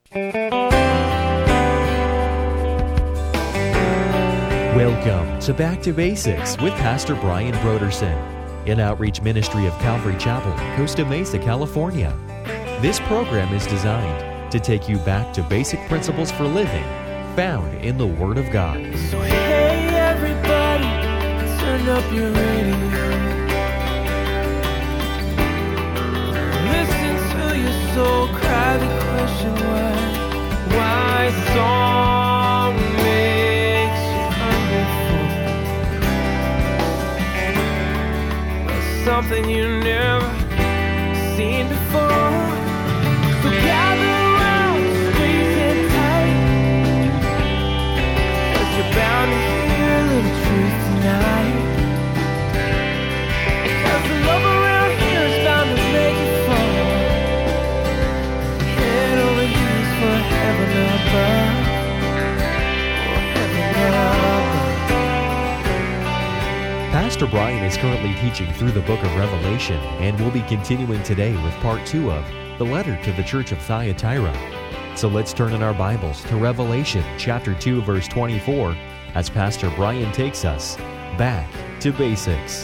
Welcome to Back to Basics with Pastor Brian Broderson, an outreach ministry of Calvary Chapel, Costa Mesa, California. This program is designed to take you back to basic principles for living found in the Word of God. So hey everybody, turn up your radio. Listen to your soul cry the question why song makes you hungry for something you never seen before. So gather around, squeeze in tight, 'cause you're bound to hear a little truth tonight. 'Cause the love around here is bound to make you fall. Head over heels for heaven above. Oh, heaven above. Pastor Brian is currently teaching through the book of Revelation and will be continuing today with part 2 of the letter to the church of Thyatira. So let's turn in our Bibles to Revelation chapter 2, verse 24, as Pastor Brian takes us back to basics.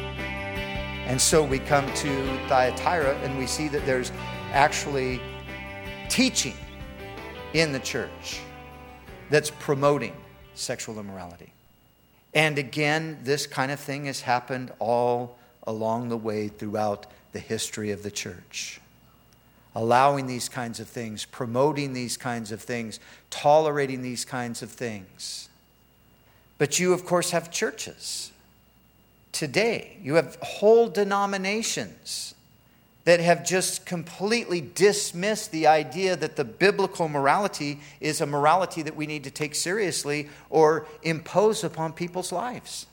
And so we come to Thyatira and we see that there's actually teaching in the church that's promoting sexual immorality. And again, this kind of thing has happened all along the way throughout the history of the church. Allowing these kinds of things, promoting these kinds of things, tolerating these kinds of things. But you, of course, have churches today. You have whole denominations that have just completely dismissed the idea that the biblical morality is a morality that we need to take seriously or impose upon people's lives.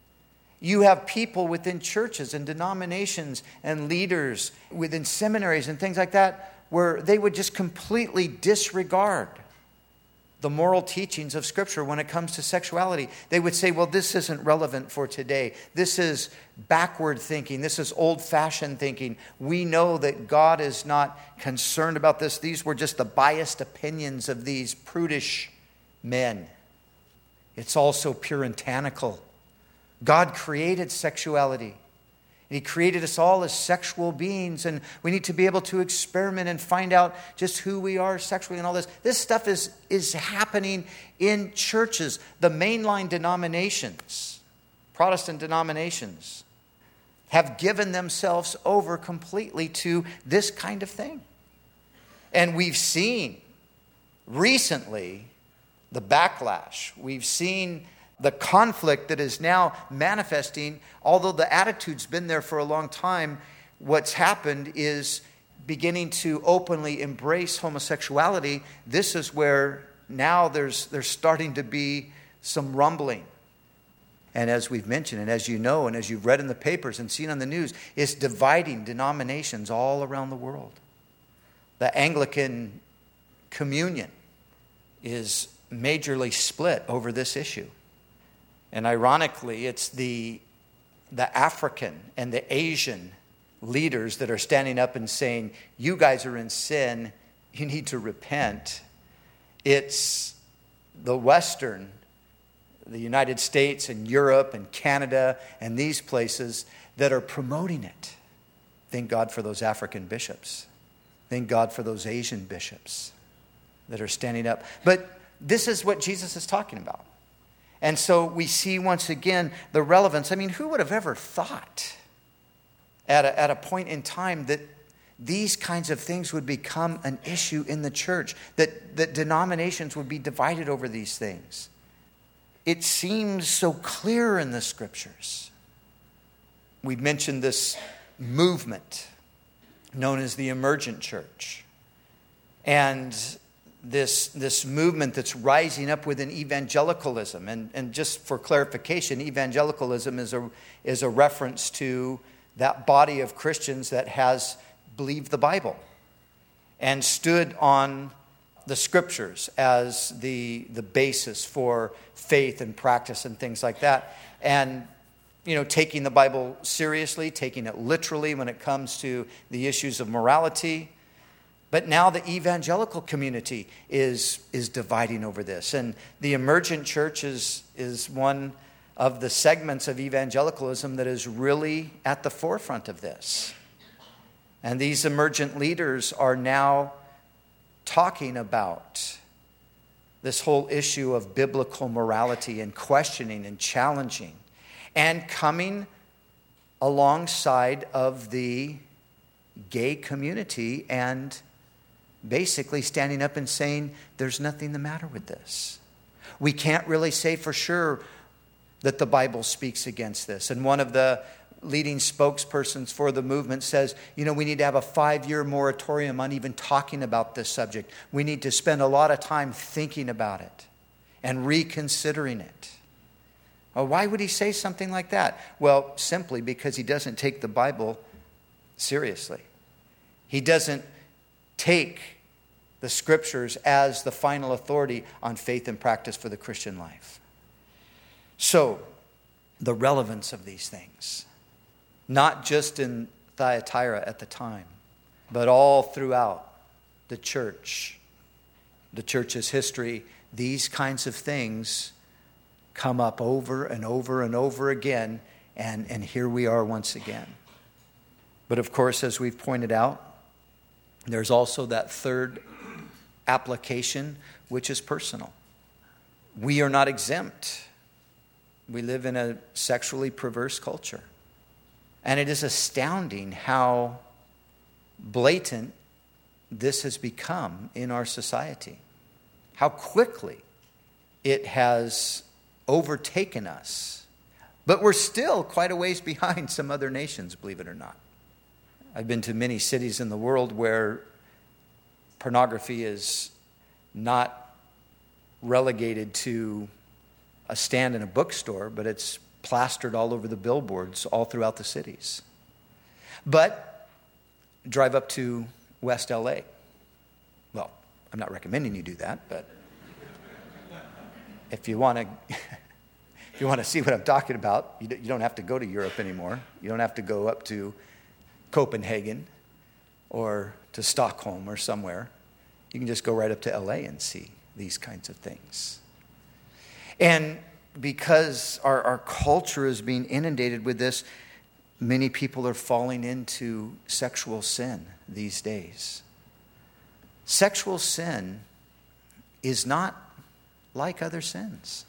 You have people within churches and denominations and leaders within seminaries and things like that where they would just completely disregard the moral teachings of Scripture when it comes to sexuality. They would say, well, this isn't relevant for today. This is backward thinking. This is old-fashioned thinking. We know that God is not concerned about this. These were just the biased opinions of these prudish men. It's also puritanical. God created sexuality. He created us all as sexual beings, and we need to be able to experiment and find out just who we are sexually and all this. This stuff is happening in churches. The mainline denominations, Protestant denominations, have given themselves over completely to this kind of thing. And we've seen recently the backlash. We've seen the conflict that is now manifesting. Although the attitude's been there for a long time, what's happened is beginning to openly embrace homosexuality. This is where now there's starting to be some rumbling. And as we've mentioned, and as you know, and as you've read in the papers and seen on the news, it's dividing denominations all around the world. The Anglican communion is majorly split over this issue. And ironically, it's the African and the Asian leaders that are standing up and saying, you guys are in sin, you need to repent. It's the Western, the United States and Europe and Canada and these places that are promoting it. Thank God for those African bishops. Thank God for those Asian bishops that are standing up. But this is what Jesus is talking about. And so we see once again the relevance. I mean, who would have ever thought at a point in time that these kinds of things would become an issue in the church, that denominations would be divided over these things? It seems so clear in the Scriptures. We've mentioned this movement known as the emergent church. And this movement that's rising up within evangelicalism. And just for clarification, evangelicalism is a reference to that body of Christians that has believed the Bible and stood on the Scriptures as the basis for faith and practice and things like that. And, taking the Bible seriously, taking it literally when it comes to the issues of morality. But now the evangelical community is dividing over this. And the emergent church is one of the segments of evangelicalism that is really at the forefront of this. And these emergent leaders are now talking about this whole issue of biblical morality and questioning and challenging and coming alongside of the gay community and basically standing up and saying, there's nothing the matter with this. We can't really say for sure that the Bible speaks against this. And one of the leading spokespersons for the movement says, we need to have a 5-year moratorium on even talking about this subject. We need to spend a lot of time thinking about it and reconsidering it. Well, why would he say something like that? Well, simply because he doesn't take the Bible seriously. He doesn't take the Scriptures as the final authority on faith and practice for the Christian life. So, the relevance of these things, not just in Thyatira at the time, but all throughout the church's history, these kinds of things come up over and over and over again, and here we are once again. But of course, as we've pointed out, there's also that third application, which is personal. We are not exempt. We live in a sexually perverse culture. And it is astounding how blatant this has become in our society. How quickly it has overtaken us. But we're still quite a ways behind some other nations, believe it or not. I've been to many cities in the world where pornography is not relegated to a stand in a bookstore, but it's plastered all over the billboards all throughout the cities. But drive up to West LA. Well, I'm not recommending you do that, but if you want to see what I'm talking about, you don't have to go to Europe anymore. You don't have to go up to Copenhagen or to Stockholm or somewhere. You can just go right up to LA and see these kinds of things. And because our culture is being inundated with this, many people are falling into sexual sin these days. Sexual sin is not like other sins.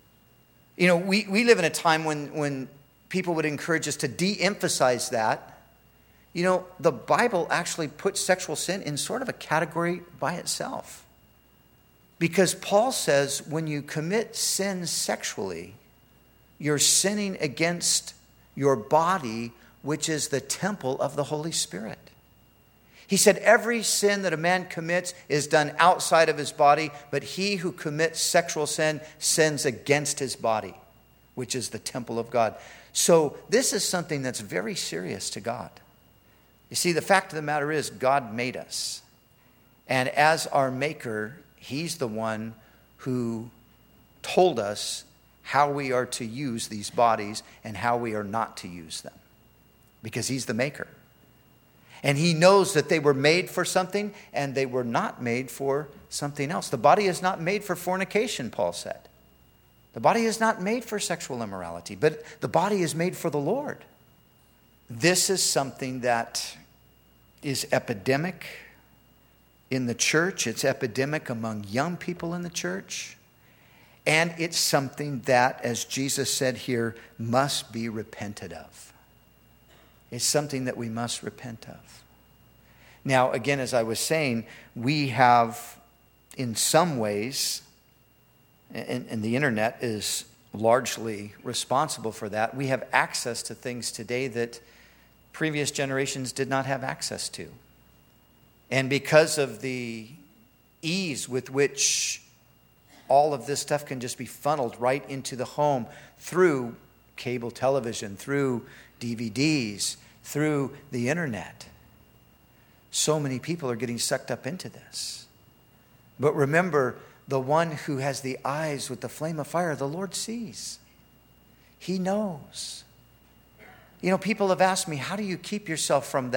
We live in a time when people would encourage us to de-emphasize that. The Bible actually puts sexual sin in sort of a category by itself. Because Paul says when you commit sin sexually, you're sinning against your body, which is the temple of the Holy Spirit. He said every sin that a man commits is done outside of his body, but he who commits sexual sin sins against his body, which is the temple of God. So this is something that's very serious to God. You see, the fact of the matter is God made us. And as our maker, He's the one who told us how we are to use these bodies and how we are not to use them. Because He's the maker. And He knows that they were made for something and they were not made for something else. The body is not made for fornication, Paul said. The body is not made for sexual immorality, but the body is made for the Lord. This is something that is epidemic in the church. It's epidemic among young people in the church. And it's something that, as Jesus said here, must be repented of. It's something that we must repent of. Now, again, as I was saying, we have, in some ways, and the internet is largely responsible for that, we have access to things today that previous generations did not have access to. And because of the ease with which all of this stuff can just be funneled right into the home through cable television, through DVDs, through the internet, so many people are getting sucked up into this. But remember, the one who has the eyes with the flame of fire, the Lord sees. He knows. People have asked me, how do you keep yourself from that?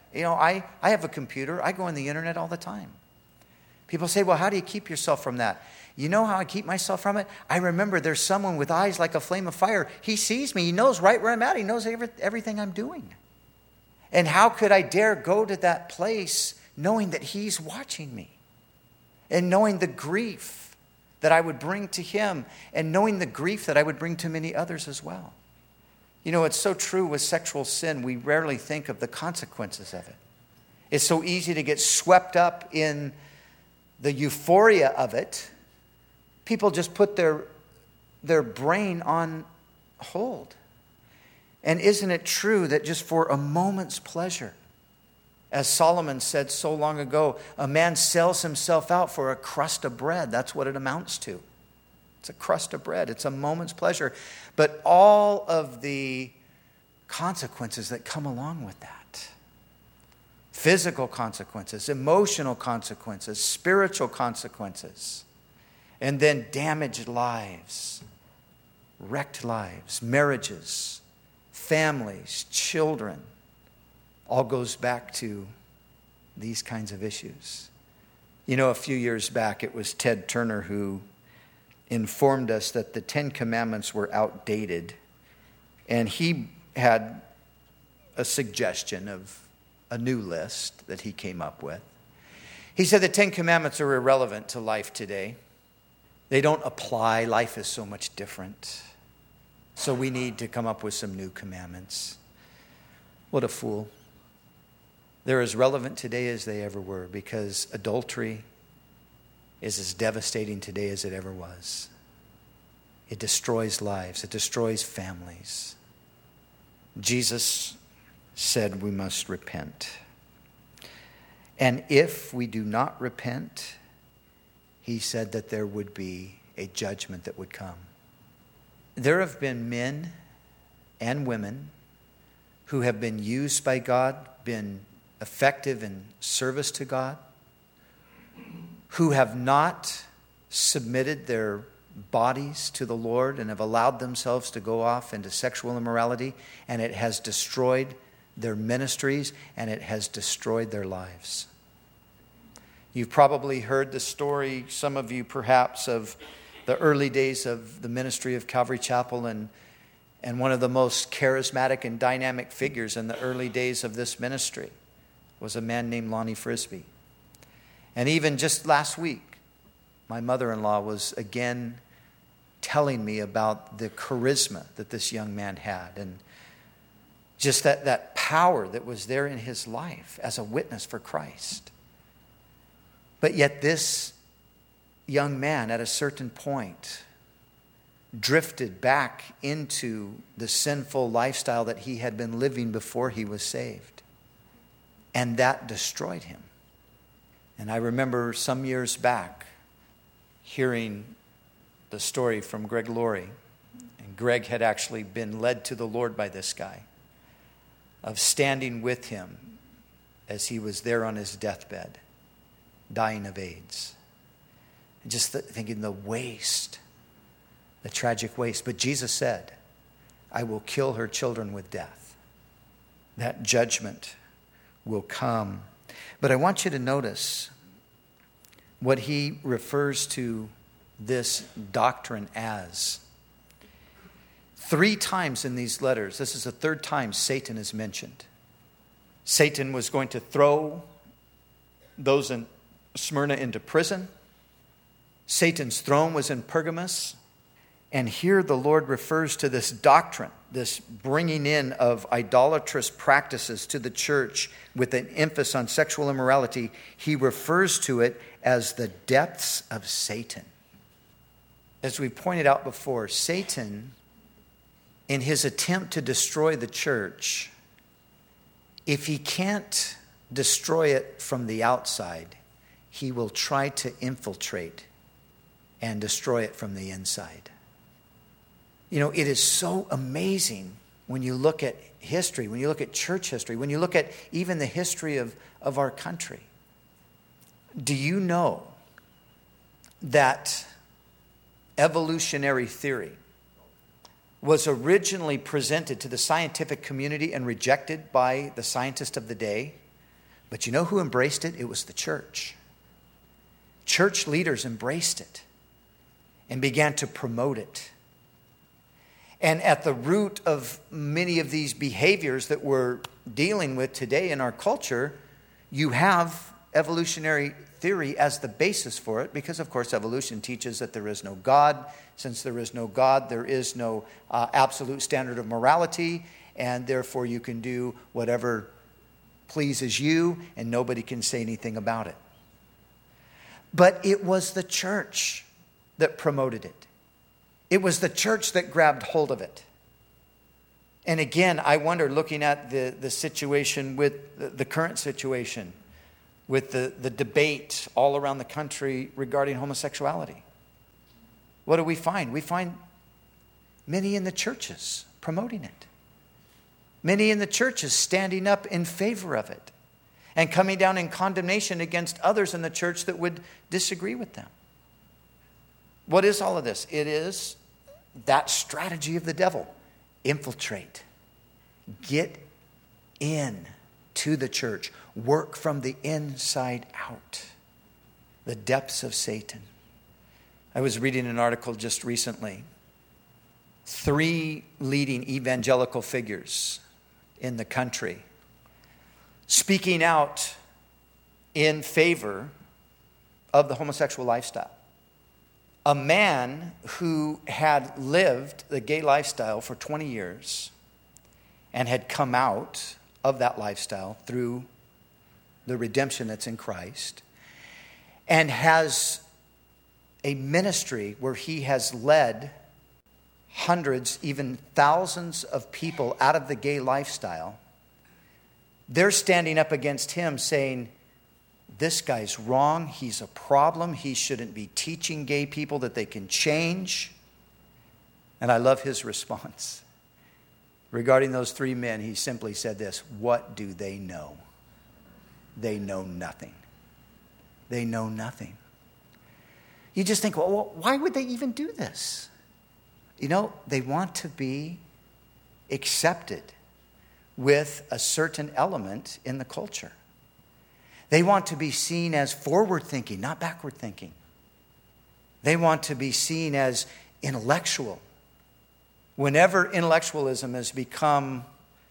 I have a computer. I go on the internet all the time. People say, well, how do you keep yourself from that? You know how I keep myself from it? I remember there's someone with eyes like a flame of fire. He sees me. He knows right where I'm at. He knows everything I'm doing. And how could I dare go to that place knowing that he's watching me? And knowing the grief that I would bring to him, and knowing the grief that I would bring to many others as well. It's so true with sexual sin. We rarely think of the consequences of it. It's so easy to get swept up in the euphoria of it. People just put their brain on hold. And isn't it true that just for a moment's pleasure, as Solomon said so long ago, a man sells himself out for a crust of bread. That's what it amounts to. It's a crust of bread. It's a moment's pleasure. But all of the consequences that come along with that, physical consequences, emotional consequences, spiritual consequences, and then damaged lives, wrecked lives, marriages, families, children, all goes back to these kinds of issues. A few years back, it was Ted Turner who informed us that the 10 Commandments were outdated. And he had a suggestion of a new list that he came up with. He said the 10 Commandments are irrelevant to life today. They don't apply. Life is so much different. So we need to come up with some new commandments. What a fool. They're as relevant today as they ever were, because adultery is as devastating today as it ever was. It destroys lives. It destroys families. Jesus said we must repent. And if we do not repent, he said that there would be a judgment that would come. There have been men and women who have been used by God, been effective in service to God, who have not submitted their bodies to the Lord and have allowed themselves to go off into sexual immorality, and it has destroyed their ministries and it has destroyed their lives. You've probably heard the story, some of you perhaps, of the early days of the ministry of Calvary Chapel, and one of the most charismatic and dynamic figures in the early days of this ministry was a man named Lonnie Frisbee. And even just last week, my mother-in-law was again telling me about the charisma that this young man had, and just that power that was there in his life as a witness for Christ. But yet this young man at a certain point drifted back into the sinful lifestyle that he had been living before he was saved. And that destroyed him. And I remember some years back hearing the story from Greg Laurie. And Greg had actually been led to the Lord by this guy, of standing with him as he was there on his deathbed, dying of AIDS. And just thinking the waste, the tragic waste. But Jesus said, I will kill her children with death. That judgment will come. But I want you to notice what he refers to this doctrine as. 3 times in these letters, this is the 3rd time Satan is mentioned. Satan was going to throw those in Smyrna into prison. Satan's throne was in Pergamos. And here the Lord refers to this doctrine, this bringing in of idolatrous practices to the church with an emphasis on sexual immorality. He refers to it as the depths of Satan. As we pointed out before, Satan, in his attempt to destroy the church, if he can't destroy it from the outside, he will try to infiltrate and destroy it from the inside. It is so amazing when you look at history, when you look at church history, when you look at even the history of our country. Do you know that evolutionary theory was originally presented to the scientific community and rejected by the scientists of the day But you know who embraced it? It was the church. Church leaders embraced it and began to promote it. And at the root of many of these behaviors that we're dealing with today in our culture, you have evolutionary theory as the basis for it, because of course evolution teaches that there is no God. Since there is no God, there is no absolute standard of morality, and therefore you can do whatever pleases you and nobody can say anything about it. But it was the church that promoted it. It was the church that grabbed hold of it. And again, I wonder, looking at the situation with the current situation, with the debate all around the country regarding homosexuality, what do we find? We find many in the churches promoting it. Many in the churches standing up in favor of it and coming down in condemnation against others in the church that would disagree with them. What is all of this? It is that strategy of the devil. Infiltrate. Get in to the church. Work from the inside out. The depths of Satan. I was reading an article just recently. 3 leading evangelical figures in the country speaking out in favor of the homosexual lifestyle. A man who had lived the gay lifestyle for 20 years and had come out of that lifestyle through the redemption that's in Christ, and has a ministry where he has led hundreds, even thousands of people out of the gay lifestyle. They're standing up against him saying, this guy's wrong, he's a problem, he shouldn't be teaching gay people that they can change. And I love his response. Regarding those 3 men, he simply said this: what do they know? They know nothing. They know nothing. You just think, well, why would they even do this? You know, they want to be accepted with a certain element in the culture. They want to be seen as forward thinking, not backward thinking. They want to be seen as intellectual. Whenever intellectualism has become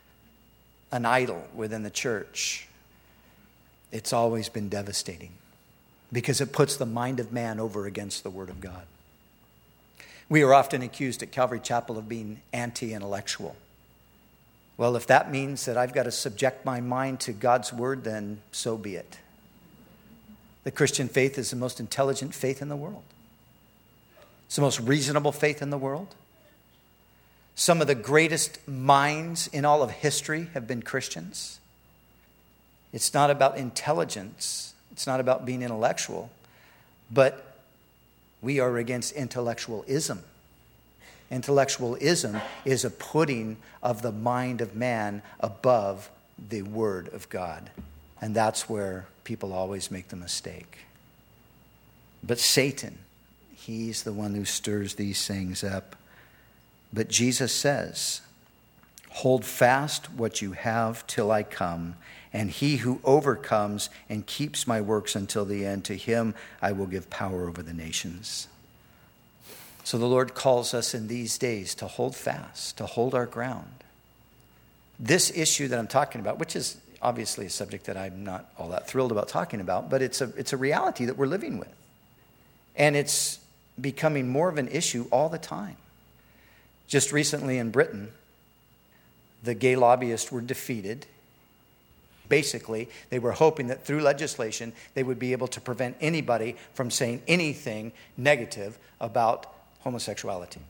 an idol within the church, it's always been devastating because it puts the mind of man over against the Word of God. We are often accused at Calvary Chapel of being anti-intellectual. Well, if that means that I've got to subject my mind to God's Word, then so be it. The Christian faith is the most intelligent faith in the world. It's the most reasonable faith in the world. Some of the greatest minds in all of history have been Christians. It's not about intelligence. It's not about being intellectual. But we are against intellectualism. Intellectualism is a putting of the mind of man above the Word of God. And that's where people always make the mistake. But Satan, he's the one who stirs these things up. But Jesus says, hold fast what you have till I come. And he who overcomes and keeps my works until the end, to him I will give power over the nations. So the Lord calls us in these days to hold fast, to hold our ground. This issue that I'm talking about, which is obviously a subject that I'm not all that thrilled about talking about, but it's a reality that we're living with. And it's becoming more of an issue all the time. Just recently in Britain, the gay lobbyists were defeated. Basically, they were hoping that through legislation, they would be able to prevent anybody from saying anything negative about homosexuality.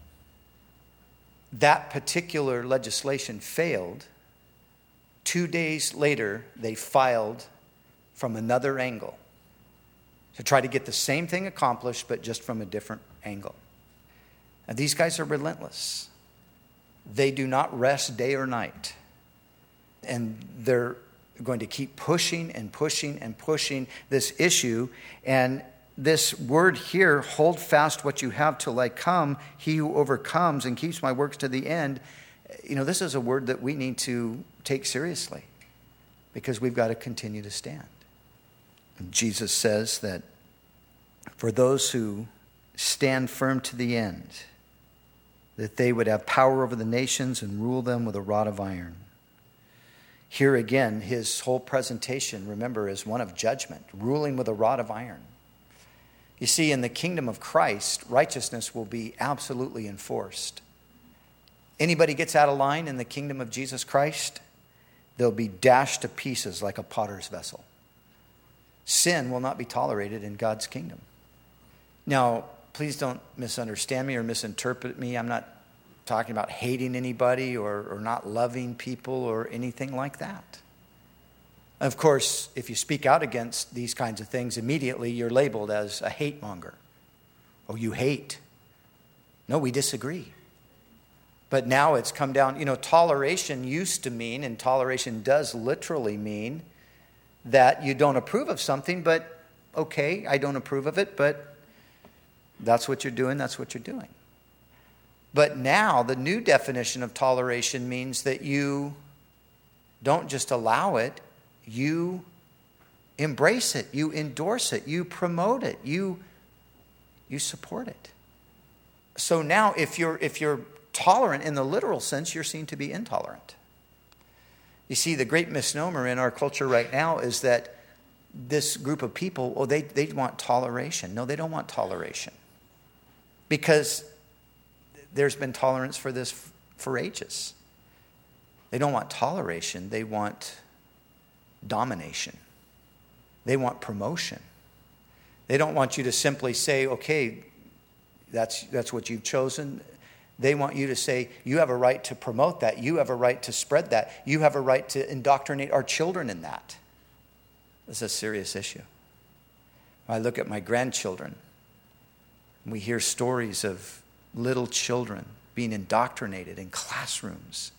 That particular legislation failed. 2 days later, they filed from another angle to try to get the same thing accomplished, but just from a different angle. Now, these guys are relentless. They do not rest day or night. And they're going to keep pushing and pushing and pushing this issue. And this word here, hold fast what you have till I come, he who overcomes and keeps my works to the end. You know, this is a word that we need to take seriously. because we've got to continue to stand. And Jesus says that for those who stand firm to the end, that they would have power over the nations and rule them with a rod of iron. Here again, his whole presentation, remember, is one of judgment, ruling with a rod of iron. You see, in the kingdom of Christ, righteousness will be absolutely enforced. Anybody gets out of line in the kingdom of Jesus Christ, they'll be dashed to pieces like a potter's vessel. Sin will not be tolerated in God's kingdom. Now, please don't misunderstand me or misinterpret me. I'm not talking about hating anybody or not loving people or anything like that. Of course, if you speak out against these kinds of things, immediately you're labeled as a hate monger. Oh, you hate. No, we disagree. But now it's come down, toleration used to mean, and toleration does literally mean, that you don't approve of something, but okay, I don't approve of it, but that's what you're doing, that's what you're doing. But now the new definition of toleration means that you don't just allow it, you embrace it, you endorse it, you promote it, you support it. So now if you're tolerant in the literal sense, you're seen to be intolerant. You see, the great misnomer in our culture right now is that this group of people, they want toleration. No, they don't want toleration. Because there's been tolerance for this for ages. They don't want toleration. They want domination. They want promotion. They don't want you to simply say, okay, that's what you've chosen. They want you to say, you have a right to promote that. You have a right to spread that. You have a right to indoctrinate our children in that. This is a serious issue. When I look at my grandchildren, we hear stories of little children being indoctrinated in classrooms,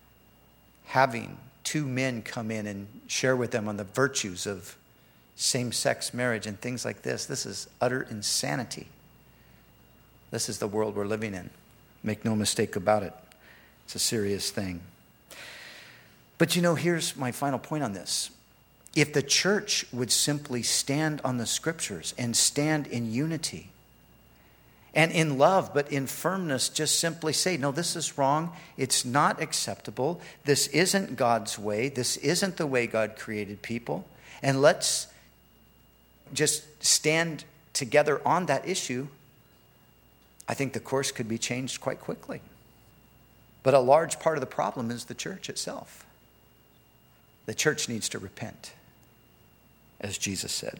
having two men come in and share with them on the virtues of same-sex marriage and things like this. This is utter insanity. This is the world we're living in. Make no mistake about it. It's a serious thing. But here's my final point on this. If the church would simply stand on the scriptures and stand in unity and in love, but in firmness, just simply say, no, this is wrong. It's not acceptable. This isn't God's way. This isn't the way God created people. And let's just stand together on that issue. I think the course could be changed quite quickly. But a large part of the problem is the church itself. The church needs to repent, as Jesus said.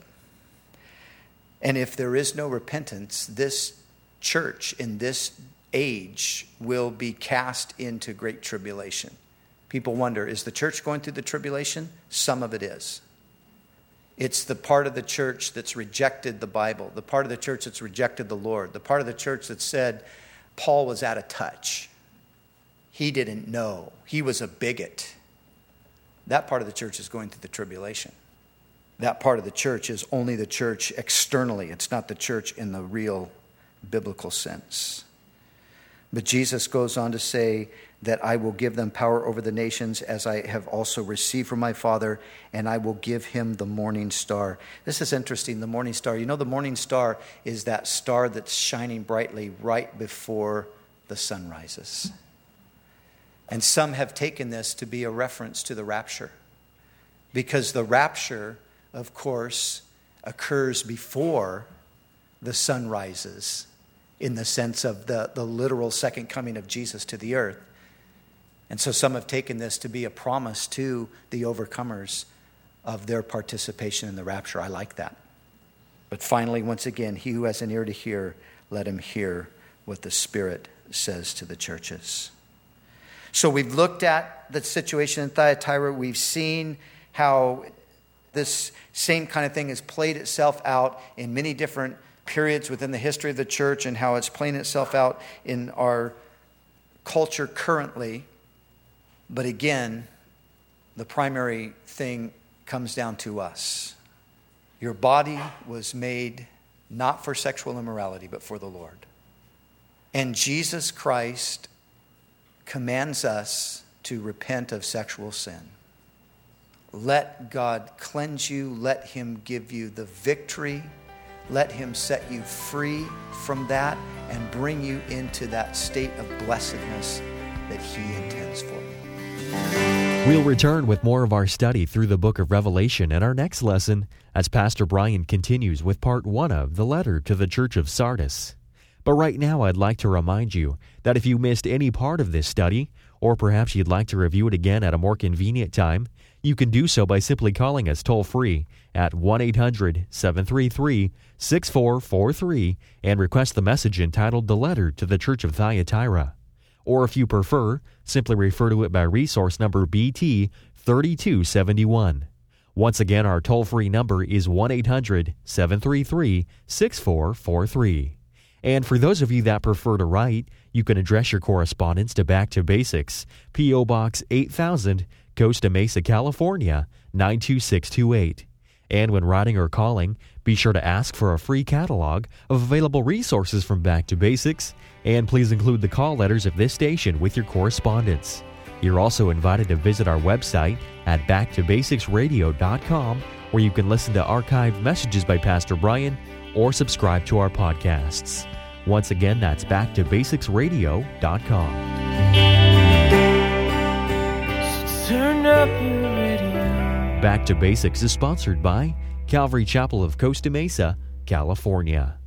And if there is no repentance, this church in this age will be cast into great tribulation. People wonder, is the church going through the tribulation? Some of it is. It's the part of the church that's rejected the Bible, the part of the church that's rejected the Lord, the part of the church that said Paul was out of touch. He didn't know. He was a bigot. That part of the church is going through the tribulation. That part of the church is only the church externally. It's not the church in the real biblical sense. But Jesus goes on to say that I will give them power over the nations as I have also received from my Father, and I will give him the morning star. This is interesting, the morning star. The morning star is that star that's shining brightly right before the sun rises. And some have taken this to be a reference to the rapture, because the rapture, of course, occurs before the sun rises, in the sense of the literal second coming of Jesus to the earth. And so some have taken this to be a promise to the overcomers of their participation in the rapture. I like that. But finally, once again, he who has an ear to hear, let him hear what the Spirit says to the churches. So we've looked at the situation in Thyatira. We've seen how this same kind of thing has played itself out in many different periods within the history of the church, and how it's playing itself out in our culture currently. But again, the primary thing comes down to us. Your body was made not for sexual immorality, but for the Lord. And Jesus Christ commands us to repent of sexual sin. let God cleanse you. Let him give you the victory. Let him set you free from that and bring you into that state of blessedness that he intends for you. We'll return with more of our study through the book of Revelation in our next lesson as Pastor Brian continues with part 1 of the letter to the Church of Sardis. But right now I'd like to remind you that if you missed any part of this study, or perhaps you'd like to review it again at a more convenient time, you can do so by simply calling us toll-free at 1-800-733-6443 and request the message entitled The Letter to the Church of Thyatira. Or if you prefer, simply refer to it by resource number BT 3271. Once again, our toll-free number is 1-800-733-6443. And for those of you that prefer to write, you can address your correspondence to Back to Basics, P.O. Box 8000, Costa Mesa, California, 92628. And when writing or calling, be sure to ask for a free catalog of available resources from Back to Basics, and please include the call letters of this station with your correspondence. You're also invited to visit our website at backtobasicsradio.com, where you can listen to archived messages by Pastor Brian or subscribe to our podcasts. Once again, that's backtobasicsradio.com. So turn up your radio. Back to Basics is sponsored by Calvary Chapel of Costa Mesa, California.